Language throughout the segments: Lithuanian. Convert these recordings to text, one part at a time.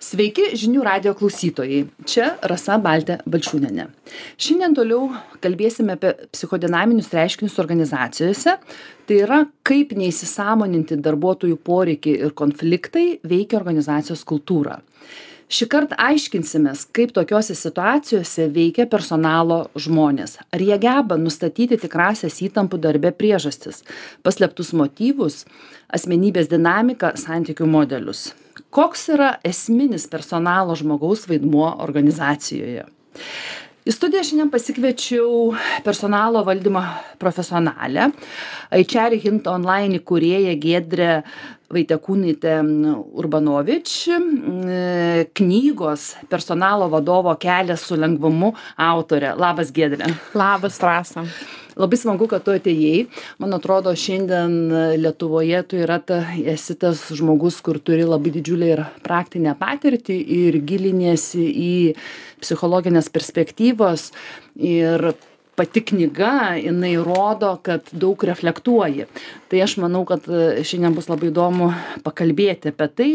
Sveiki žinių radijo klausytojai. Čia Rasa Baltė Balčiūnienė. Šiandien toliau kalbėsime apie psichodinaminius reiškinius organizacijose. Tai yra, kaip neįsisąmoninti darbuotojų poreikiai ir konfliktai veikia organizacijos kultūrą. Šįkart aiškinsimės, kaip tokiose situacijose veikia personalo žmonės. Ar jie geba nustatyti tikrasias įtampų darbe priežastis, paslėptus motyvus, asmenybės dinamiką, santykių modelius. Koks yra esminis personalo žmogaus vaidmuo organizacijoje? Į studiją šiandien pasikviečiau personalo valdymo profesionalę, HR Hint Online įkūrėją Giedrę Vaitekūnaitę Urbanovič, knygos personalo vadovo kelias su lengvumu autorė. Labas, Giedrė. Labas, Rasa. Labai smagu, kad tu atėjai. Man atrodo, šiandien Lietuvoje tu esi tas žmogus, kur turi labai didžiulę ir praktinę patirtį ir giliniesi į psichologinės perspektyvos. Ir pati knyga, jinai rodo, kad daug reflektuoji. Tai aš manau, kad šiandien bus labai įdomu pakalbėti apie tai.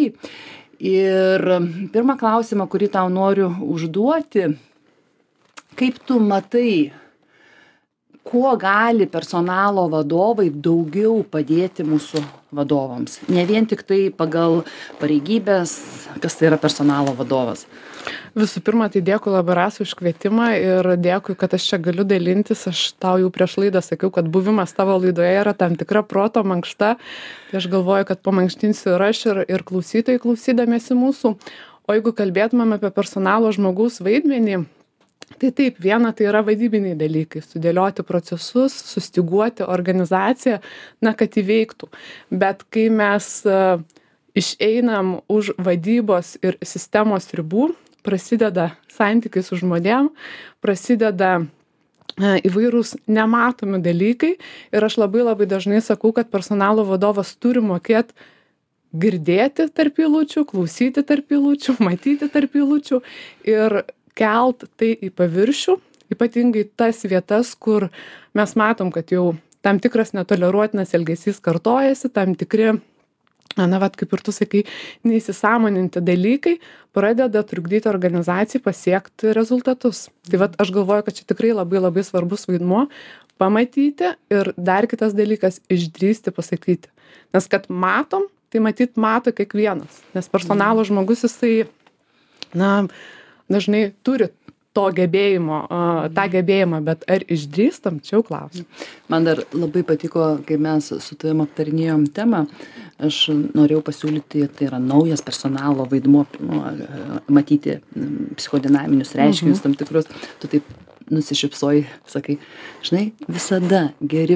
Ir pirmą klausimą, kurį tau noriu užduoti, kaip tu matai, kuo gali personalo vadovai daugiau padėti mūsų vadovams? Ne vien tik tai pagal pareigybės, kas tai yra personalo vadovas. Visų pirma, tai dėkui labai Rasa už kvietimą ir dėkui, kad aš čia galiu dalintis. Aš tau jau prieš laidą sakiau, kad buvimas tavo laidoje yra tam tikra proto mankšta. Tai aš galvoju, kad pamankštinsiu ir aš ir klausytojai klausydamiesi mūsų. O jeigu kalbėtumėm apie personalo žmogaus vaidmenį, tai taip, viena tai yra vadybiniai dalykai, sudėlioti procesus, sustyguoti organizaciją, kad įveiktų. Bet kai mes išeinam už vadybos ir sistemos ribų, prasideda santykiai su žmonėm, prasideda įvairūs nematomi dalykai ir aš labai dažnai sakau, kad personalo vadovas turi mokėti girdėti tarp eilučių, klausyti tarp eilučių, matyti tarp eilučių ir kelt tai į paviršių, ypatingai tas vietas, kur mes matom, kad jau tam tikras netoleruotinas elgesys kartojasi, tam tikri, kaip ir tu sakai, neįsisąmoninti dalykai pradeda trukdyti organizacijai pasiekti rezultatus. Tai aš galvoju, kad čia tikrai labai svarbus vaidmuo pamatyti ir dar kitas dalykas išdrįsti pasakyti. Nes kad matom, tai matyt mato kiekvienas. Nes personalo žmogus jisai, dažnai turi to gebėjimo, tą gebėjimą, bet ar išdrįstam, čia jau klausiu. Man dar labai patiko, kai mes su tavim aptarinėjom temą, aš norėjau pasiūlyti, tai yra naujas personalo vaidmuo, matyti psichodinaminius reiškinius tam tikrus, tu taip nusišypsoji, sakai, žinai, visada geri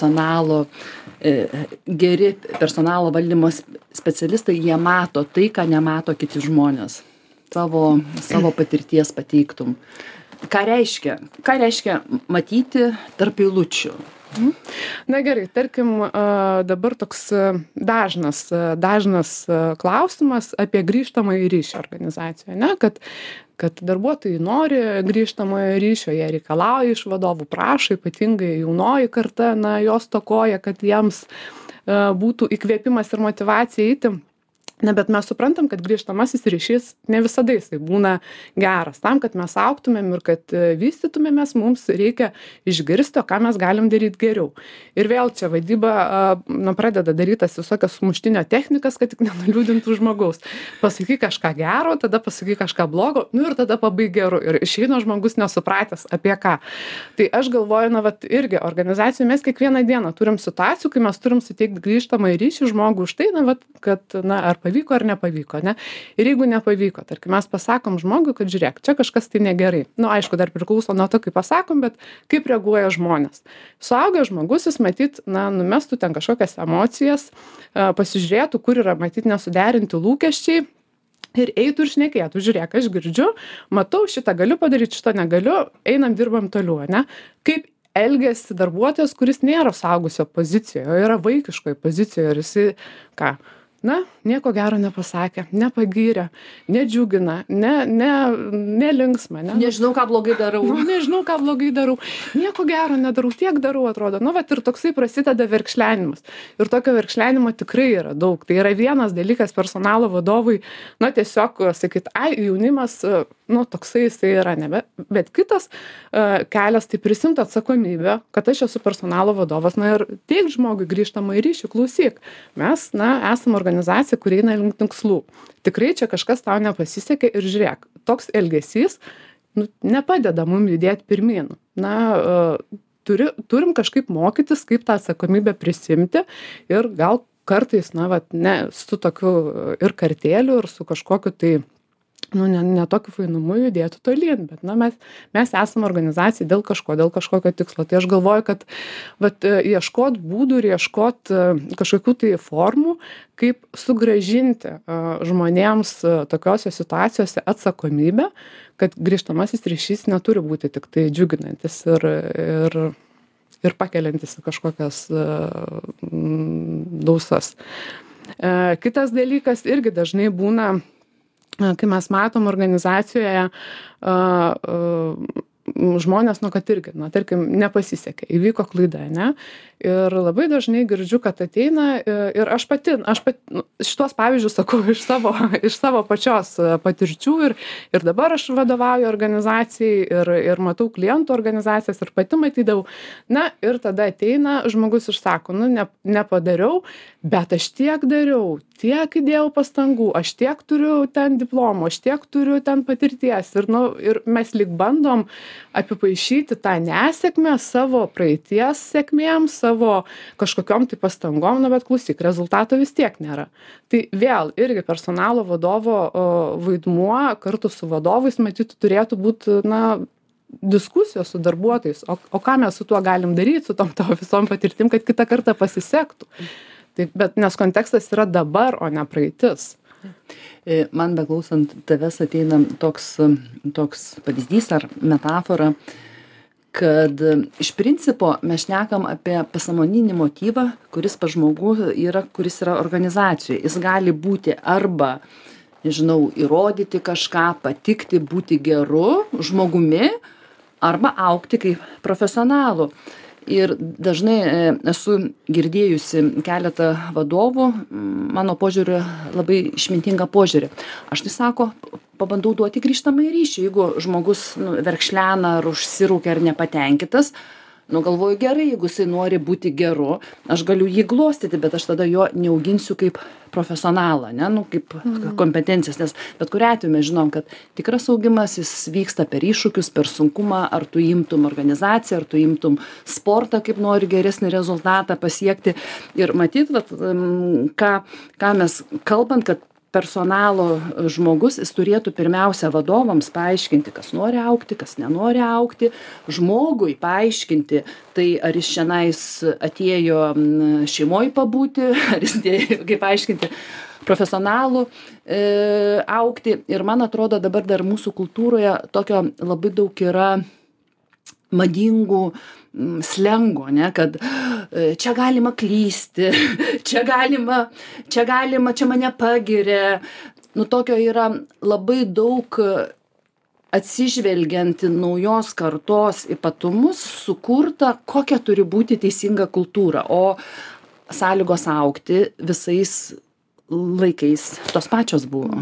personalo valdymo specialistai, jie mato tai, ką nemato kiti žmonės. Savo patirties pateiktum. Ką reiškia matyti tarp eilučių? Na gerai, tarkim, dabar toks dažnas klausimas apie grįžtamąjį ryšį organizacijoje, ne? Kad darbuotojai nori grįžtamojo ryšio, jie reikalauja iš vadovų, prašo, ypatingai jaunoji karta, jos stokoja, kad jiems būtų įkvėpimas ir motyvacija eiti. Bet mes suprantam, kad grįžtamasis ryšys ne visada jisai būna geras. Tam, kad mes augtumėm ir kad vystytumėmės, mums reikia išgirsti, ką mes galim daryti geriau. Ir vėl čia vadyba pradeda darytas visokias sumuštinio technikas, kad tik nenuliūdintų žmogaus. Pasakyk kažką gero, tada pasakyk kažką blogo, ir tada pabaig geru. Ir išeina žmogus nesupratęs apie ką. Tai aš galvoju, irgi organizacijų mes kiekvieną dieną turim situacijų, kai mes turim suteikti grįžtamą ryšį žmogų už tai, kad ar pavyko ar nepavyko, ne? Ir jeigu nepavyko, tarkim, mes pasakom žmogui, kad žiūrėk, čia kažkas tai negerai. Aišku, dar priklauso nuo to, kaip pasakom, bet kaip reaguoja žmonės. Suaugęs žmogus, jis matyt, numestų ten kažkokias emocijas, pasižiūrėtų, kur yra matyt nesuderinti lūkesčiai ir eitų ir šnekėtų. Žiūrėk, aš girdžiu, matau, šitą galiu padaryti, šitą negaliu, einam, dirbam toliau, ne? Kaip elgiasi darbuotojas, kuris nėra suaugusio pozicijoje, o yra vaikiškoje pozicijoje ir jisai, na, nieko gero nepasakė, nepagyrė, nedžiugina, nelinksma. Nežinau, ką blogai darau. Nežinau, ką blogai darau. Nieko gero nedarau, tiek darau, atrodo. Vat ir toksai prasideda verkšlenimas. Ir tokio verkšlenimo tikrai yra daug. Tai yra vienas dalykas personalo vadovui, tiesiog sakyt, jaunimas, toksai jisai yra, bet kitas kelias tai prisimti atsakomybę, kad aš esu personalo vadovas, ir teik žmogui grįžtamą ryšį, klausyk. Mes, esam organizacija, kuri eina link tikslų. Tikrai čia kažkas tau nepasisekė ir žiūrėk, toks elgesys nepadeda mums judėti pirmyn. Turim kažkaip mokytis, kaip tą atsakomybę prisimti ir gal kartais, ne su tokiu ir kartėliu, ir su kažkokiu tai, ne tokiu fainumu judėtų tolyn, bet, mes esame organizacija dėl kažkokio tikslo. Tai aš galvoju, kad, ieškot būdų ir ieškot kažkokių tai formų, kaip sugrąžinti žmonėms tokiose situacijose atsakomybę, kad grįžtamasis ryšys neturi būti tik tai džiuginantis ir pakeliantis į kažkokias dausas. Kitas dalykas irgi dažnai būna, kai mes matom organizacijoje žmonės, kad irgi, tarkim, nepasisekė, įvyko klaida, ne? Ir labai dažnai girdžiu, kad ateina ir aš pati šitos pavyzdžius sakau iš savo pačios patirčių ir dabar aš vadovauju organizacijai ir matau klientų organizacijas ir pati matydavau. Ir tada ateina žmogus ir sako, nepadariau, bet aš tiek dariau, tiek įdėjau pastangų, aš tiek turiu ten diplomų, aš tiek turiu ten patirties ir mes lyg bandom apipaišyti tą nesėkmę savo praeities sėkmėms, savo kažkokiom tai pastangom, bet klausyk, rezultato vis tiek nėra. Tai vėl irgi personalo vadovo vaidmuo kartu su vadovais matyti turėtų būti, diskusijos su darbuotojais, o ką mes su tuo galim daryti, su tom tavo visom patirtim, kad kitą kartą pasisektų. Tai, bet nes kontekstas yra dabar, o ne praeitis. Man beklausant tavęs ateina toks pavyzdys ar metafora, kad iš principo mes šnekam apie pasąmoninį motyvą, kuris pas žmogų kuris yra organizacijoje. Jis gali būti arba, įrodyti kažką, patikti, būti geru žmogumi, arba augti kaip profesionalu. Ir dažnai esu girdėjusi keletą vadovų, mano požiūriu, labai išmintingą požiūrį. Aš tai sako, pabandau duoti grįžtamąjį ryšį, jeigu žmogus verkšlena ar užsirūkia ar nepatenkintas, galvoju gerai, jeigu jisai nori būti geru, aš galiu jį glostyti, bet aš tada jo neauginsiu kaip profesionalą, kaip kompetencijas, nes bet kuriuo atveju mes žinom, kad tikras augimas jis vyksta per iššūkius, per sunkumą, ar tu imtum organizaciją, ar tu imtum sportą, kaip nori geresnį rezultatą pasiekti. Ir matyt, ką mes kalbant, kad personalo žmogus, jis turėtų pirmiausia vadovams paaiškinti, kas nori augti, kas nenori augti, žmogui paaiškinti, tai ar jis šiandien atėjo šeimoje pabūti, ar jis atėjo, kaip paaiškinti, profesionalų augti. Ir man atrodo, dabar dar mūsų kultūroje tokio labai daug yra madingų slengo, kad čia galima klysti, čia mane pagiria. Tokio yra labai daug atsižvelgiant į naujos kartos ypatumus sukurta, kokia turi būti teisinga kultūra, o sąlygos augti visais laikais tos pačios buvo.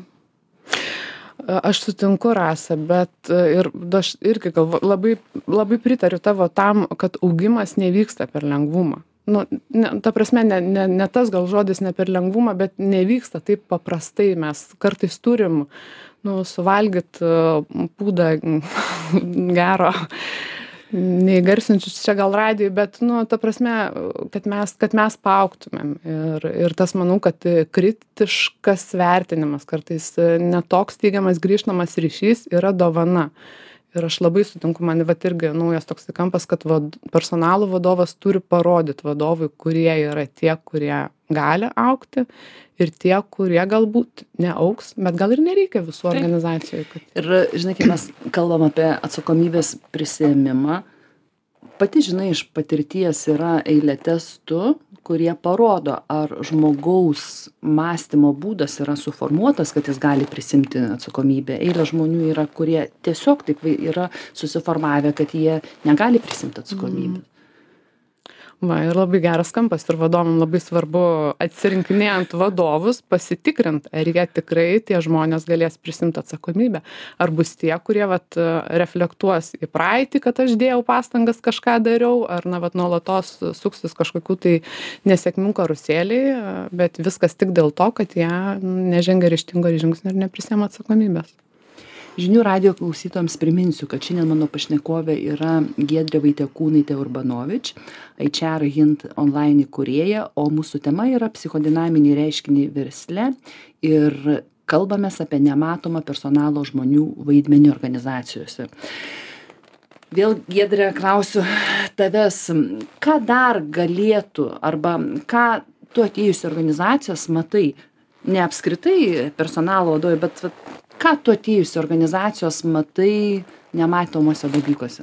Aš sutinku, Rasa, bet ir aš irgi labai pritariu tavo tam, kad augimas nevyksta per lengvumą. Ta prasme, ne tas gal žodis ne per lengvumą, bet nevyksta taip paprastai. Mes kartais turim suvalgyti pūdą gero, neįgarsinčių čia gal radijui, bet, ta prasme, kad mes paaugtumėm. Ir tas, manau, kad kritiškas vertinimas, kartais netoks teigiamas grįžtamas ryšys yra dovana. Ir aš labai sutinku, man irgi naujas toks kampas, kad personalo vadovas turi parodyti vadovui, kurie yra tie, kurie gali augti ir tie, kurie galbūt neaugs, bet gal ir nereikia visų organizacijų. Ir, žinai, kai mes kalbam apie atsakomybės prisiėmimą, pati žinai iš patirties yra eilė testų, kurie parodo, ar žmogaus mąstymo būdas yra suformuotas, kad jis gali prisiimti atsakomybę. Eilė žmonių yra, kurie tiesiog taip yra susiformavę, kad jie negali prisiimti atsakomybę. Va, ir labai geras kampas ir vadovam labai svarbu atsirinkinėjant vadovus pasitikrint, ar jie tikrai tie žmonės galės prisimti atsakomybę. Ar bus tie, kurie reflektuos į praeitį, kad aš dėjau pastangas kažką dariau, ar nuolatos suksis kažkokių tai nesėkmių karusėliai, bet viskas tik dėl to, kad jie nežengia ryžtingo žingsnio ir neprisiima atsakomybės. Žinių radijo klausytojams priminsiu, kad šiandien mano pašnekovė yra Giedrė Vaitiekūnaitė Urbanovič, HR Hint online įkūrėja, o mūsų tema yra psichodinaminiai reiškiniai versle ir kalbamės apie nematomą personalo žmonių vaidmenį organizacijose. Vėl, Giedrė, klausiu tavęs, ką dar galėtų arba ką tu atėjusi organizacijas matai, ne apskritai personalo vadovai, bet ką tu atėjusi organizacijos matai nematomuose dalykuose?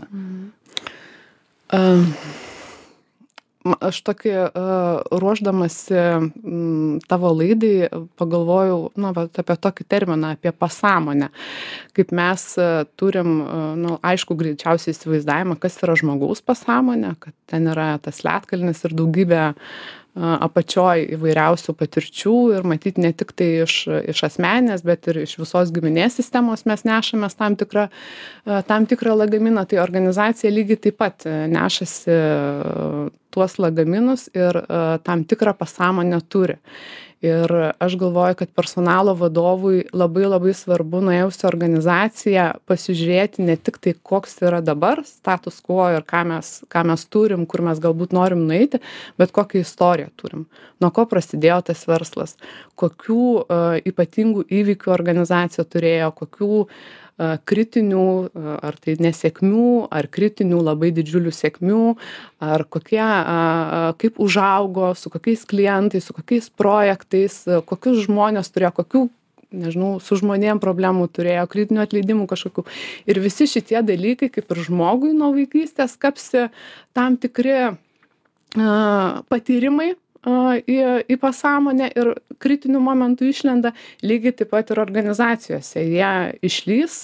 Aš tokį ruošdamasi tavo laidai pagalvojau apie tokį terminą, apie pasąmonę. Kaip mes turim, aišku, greičiausiai įsivaizdavimą, kas yra žmogaus pasąmonė, kad ten yra tas ledkalnis ir daugybė apačioj įvairiausių patirčių ir matyt ne tik tai iš asmeninės, bet ir iš visos giminės sistemos mes nešamės tam tikrą lagaminą, tai organizacija lygiai taip pat nešasi tuos lagaminus ir tam tikrą pasąmonę turi. Ir aš galvoju, kad personalo vadovui labai svarbu nuėjus į organizaciją pasižiūrėti ne tik tai, koks yra dabar status quo ir ką mes turim, kur mes galbūt norim nueiti, bet kokią istoriją turim. Nuo ko prasidėjo tas verslas, kokių ypatingų įvykių organizacija turėjo, kokių kritinių, ar tai nesėkmių, ar kritinių labai didžiulių sėkmių, ar kaip užaugo, su kokiais klientais, su kokiais projektais, kokius žmonės turėjo, kokių, su žmonėm problemų turėjo, kritinių atleidimų kažkokių. Ir visi šitie dalykai, kaip ir žmogui nuo vaikystės, kapsi tam tikri patyrimai į pasąmonę ir kritinių momentų išlenda, lygiai taip pat ir organizacijose. Jie išlys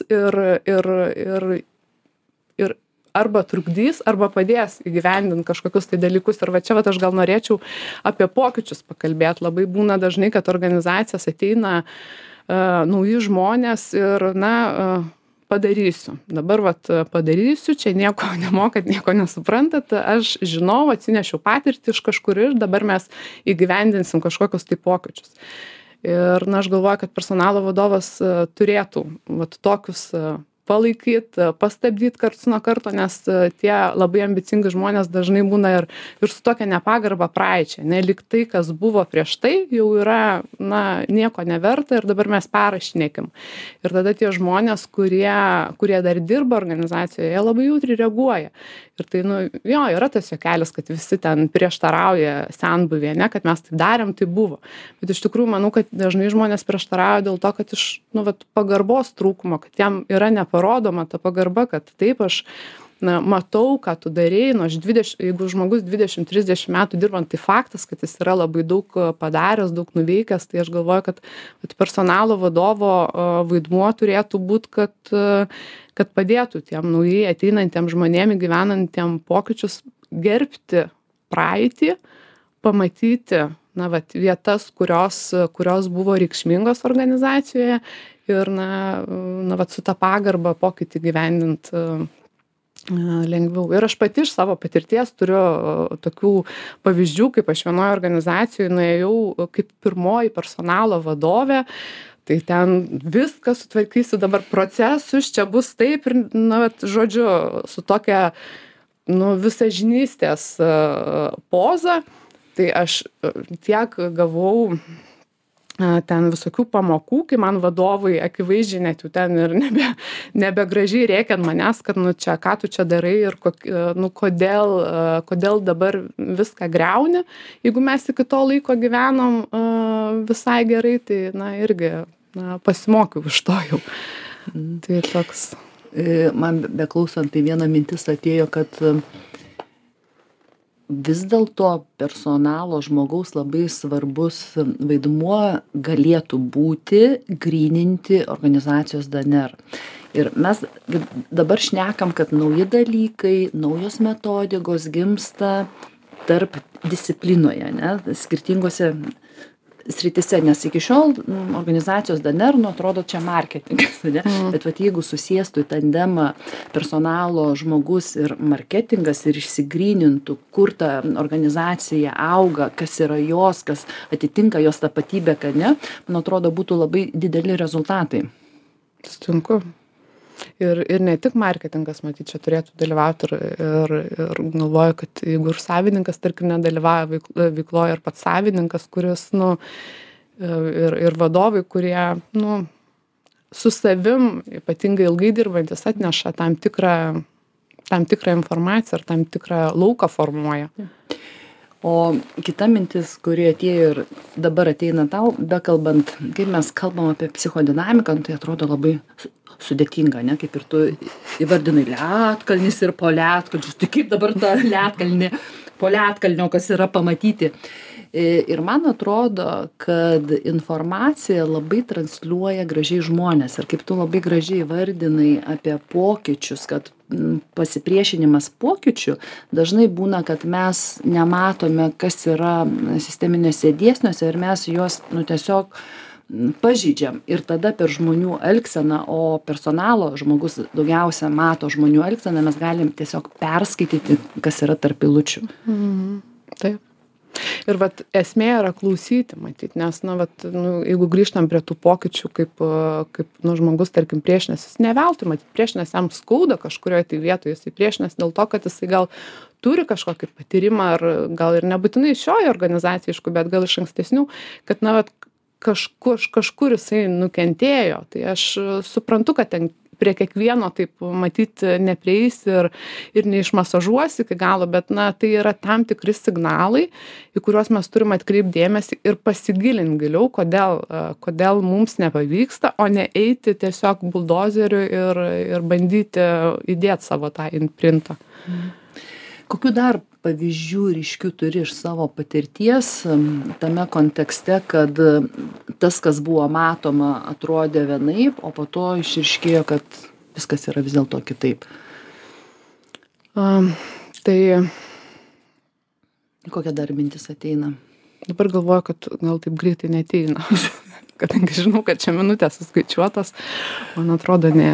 ir arba trukdys, arba padės įgyvendinti kažkokius tai dalykus. Ir čia aš gal norėčiau apie pokyčius pakalbėti. Labai būna dažnai, kad organizacijas ateina nauji žmonės ir padarysiu. Dabar padarysiu, čia nieko nemokat, nieko nesuprantat, aš žinau, atsinešiau patirtį iš kažkur ir dabar mes įgyvendinsim kažkokius tai pokyčius. Ir aš galvoju, kad personalo vadovas turėtų tokius palaikyti, pastabdyti karts nuo karto, nes tie labai ambicingi žmonės dažnai būna ir su tokia nepagarba praeičiai. Lyg tai, kas buvo prieš tai, jau yra nieko neverta ir dabar mes perrašinėkim. Ir tada tie žmonės, kurie dar dirba organizacijoje, jie labai jautriai reaguoja. Ir tai, yra tas juokelis, kad visi ten prieštarauja senbuvėje, kad mes taip darėm, tai buvo. Bet iš tikrųjų, manau, kad dažnai žmonės prieštarauja dėl to, kad iš pagarbos trūkumo, kad jam yra neparodoma ta pagarba, kad taip aš matau, ką tu darei, jeigu žmogus 20-30 metų dirbant, tai faktas, kad jis yra labai daug padaręs, daug nuveikęs, tai aš galvoju, kad personalo vadovo vaidmuo turėtų būti, kad padėtų tiem naujai ateinantiem žmonėm gyvenantiem pokyčius gerbti praeitį, pamatyti vietas, kurios buvo reikšmingos organizacijoje ir su ta pagarba pokytį gyvendint lengviau. Ir aš pati iš savo patirties turiu tokių pavyzdžių, kaip aš vienoje organizacijoje nuėjau kaip pirmoji personalo vadovė. Tai ten viską sutvarkysiu dabar procesus, čia bus taip ir, žodžiu, su tokia, visažinystės poza. Tai aš tiek gavau ten visokių pamokų, kai man vadovai akivaizdžiai net jau ten ir nebegražiai rėkia ant manęs, kad čia ką tu čia darai ir kodėl dabar viską griauni. Jeigu mes iki to laiko gyvenom visai gerai, tai irgi pasimokiau iš to jau. Tai toks. Man beklausant, tai viena mintis atėjo, kad vis dėlto personalo žmogaus labai svarbus vaidmuo galėtų būti gryninti organizacijos DNR. Ir mes dabar šnekam, kad nauji dalykai, naujos metodikos gimsta tarp disciplinoje, ne, skirtingose sritise, nes iki šiol organizacijos DNR, atrodo, čia marketingas, ne? Bet vat, jeigu susėstų į tandemą personalo žmogus ir marketingas ir išsigrynintų, kur ta organizacija auga, kas yra jos, kas atitinka jos tapatybę, kad ne, man atrodo, būtų labai dideli rezultatai. Sutinku. Ir ne tik marketingas, matyt, čia turėtų dalyvauti ir galvoju, kad jeigu ir savininkas, tarkim, nedalyvauja veikloje, ir pats savininkas, kuris, ir vadovai, kurie, su savim, ypatingai ilgai dirbantis, atneša tam tikrą informaciją ir tam tikrą lauką formuoja. O kita mintis, kuri atėjo ir dabar ateina tau, bekalbant, kaip mes kalbam apie psichodinamiką, tai atrodo labai sudėtinga, ne, kaip ir tu įvardinai ledkalnis ir po ledkalnių, tai kaip dabar ta ledkalnė, po ledkalnio, kas yra pamatyti. Ir man atrodo, kad informacija labai transliuoja gražiai žmonės ir kaip tu labai gražiai įvardinai apie pokyčius, kad pasipriešinimas pokyčių dažnai būna, kad mes nematome, kas yra sisteminėse dėsniuose ir mes juos tiesiog pažydžiam ir tada per žmonių elgseną, o personalo žmogus daugiausia mato žmonių elgseną, mes galim tiesiog perskaityti, kas yra tarp eilučių. Taip. Ir esmė yra klausyti, matyt, nes, jeigu grįžtam prie tų pokyčių, kaip žmogus, tarkim, priešinasi, jis neveltui, matyt, priešinasi, jam skauda kažkurioje tai vietoje, jis priešinasi dėl to, kad jisai gal turi kažkokį patyrimą, ar gal ir nebūtinai šioje organizacijoje, aišku, bet gal iš ankstesnių, kad, kažkur jisai nukentėjo. Tai aš suprantu, kad ten prie kiekvieno taip matyt neprieisi ir neišmasažuosi iki galo, bet tai yra tam tikri signalai, į kuriuos mes turime atkreipti dėmesį ir pasigilinti giliau, kodėl mums nepavyksta, o ne eiti tiesiog buldozeriu ir bandyti įdėti savo tą imprintą. Kokių dar pavyzdžių ryškių turi iš savo patirties tame kontekste, kad tas, kas buvo matoma, atrodė vienaip, o po to išryškėjo, kad viskas yra vis dėlto kitaip? Tai kokia dar mintis ateina? Dabar galvoju, kad gal taip greitai neateina. Kadangi žinau, kad čia minutės suskaičiuotos, man atrodo, ne.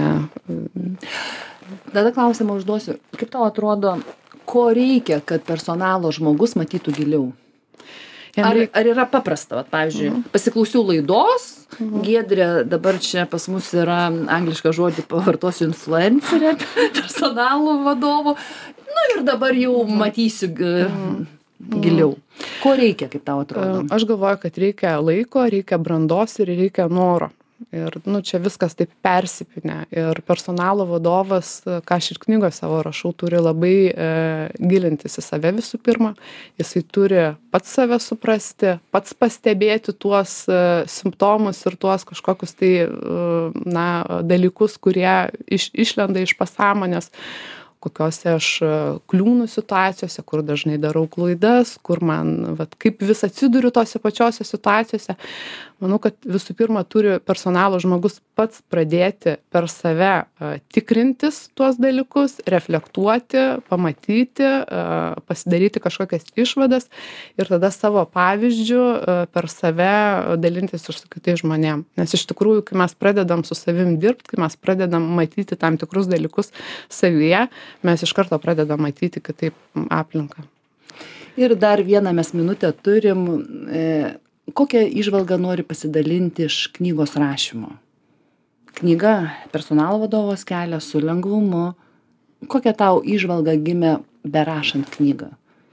Tada klausimą užduosiu. Kaip tau atrodo, ko reikia, kad personalo žmogus matytų giliau? Ar yra paprasta, pavyzdžiui, pasiklausiau laidos, Giedrė, dabar čia pas mus yra anglišką žodį, pavartosiu influencerė, personalo vadovo, ir dabar jau matysiu giliau. Ko reikia, kaip tau atrodo? Aš galvoju, kad reikia laiko, reikia brandos ir reikia noro. Ir čia viskas taip persipinę. Ir personalo vadovas, ką aš ir knygos savo rašau, turi labai gilintis į save visų pirma. Jisai turi pats save suprasti, pats pastebėti tuos simptomus ir tuos kažkokius tai dalykus, kurie išlenda iš pasąmonės, kokiose aš kliūnu situacijose, kur dažnai darau klaidas, kur man, kaip vis atsiduriu tose pačiose situacijose. Manau, kad visų pirma turi personalo žmogus pats pradėti per save tikrintis tuos dalykus, reflektuoti, pamatyti, pasidaryti kažkokias išvadas ir tada savo pavyzdžių per save dalintis ir su kitais žmonėm. Nes iš tikrųjų, kai mes pradedam su savim dirbti, kai mes pradedam matyti tam tikrus dalykus savyje, mes iš karto pradedam matyti kitaip aplinką. Ir dar vieną mes minutę turim. Kokią įžvalgą nori pasidalinti iš knygos rašymo? Knyga personalo vadovas kelias su lengvumu. Kokia tau įžvalga gimė berašant knygą?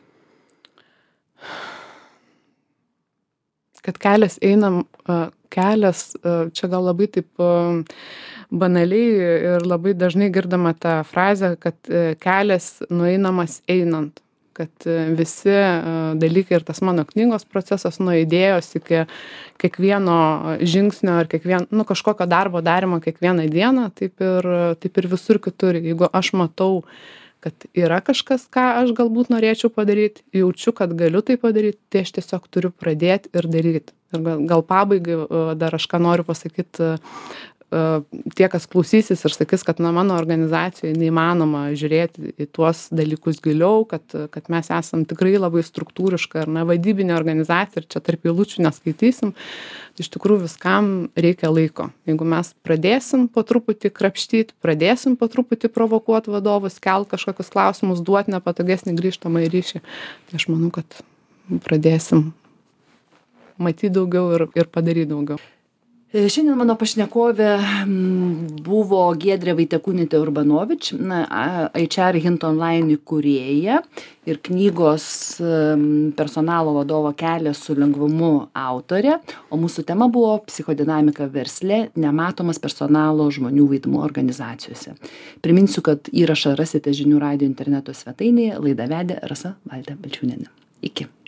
Kad kelias einam, čia gal labai taip banaliai ir labai dažnai girdama tą frazę, kad kelias nueinamas einant. Kad visi dalykai ir tas mano knygos procesas nuo idėjos iki kiekvieno žingsnio ar kažkokio darbo darymo kiekvieną dieną, taip ir visur kitur. Jeigu aš matau kad yra kažkas, ką aš galbūt norėčiau padaryti, jaučiu, kad galiu tai padaryti, tai aš tiesiog turiu pradėti ir daryti. Ir gal pabaigai dar aš ką noriu pasakyti, tie, kas klausysis ir sakys, kad mano organizacijoje neįmanoma žiūrėti į tuos dalykus giliau, kad mes esam tikrai labai struktūriška ir vadybinė organizacija ir čia tarp eilučių neskaitysim. Iš tikrųjų viskam reikia laiko. Jeigu mes pradėsim po truputį krapštyti, pradėsim po truputį provokuoti vadovus, kelt kažkokius klausimus, duoti nepatogesnį grįžtamą ryšį, tai aš manau, kad pradėsim matyti daugiau ir padaryti daugiau. Šiandien mano pašnekovė buvo Giedrė Vaitekūnaitė Urbanovič, HR Hint Online įkūrėja ir knygos personalo vadovo kelias su lengvumu autorė, o mūsų tema buvo psichodinamika versle, nematomas personalo žmonių vaidmuo organizacijose. Priminsiu, kad įrašą rasite žinių radijo interneto svetainėje, laidą vedė Rasa Baltė Balčiūnienė. Iki.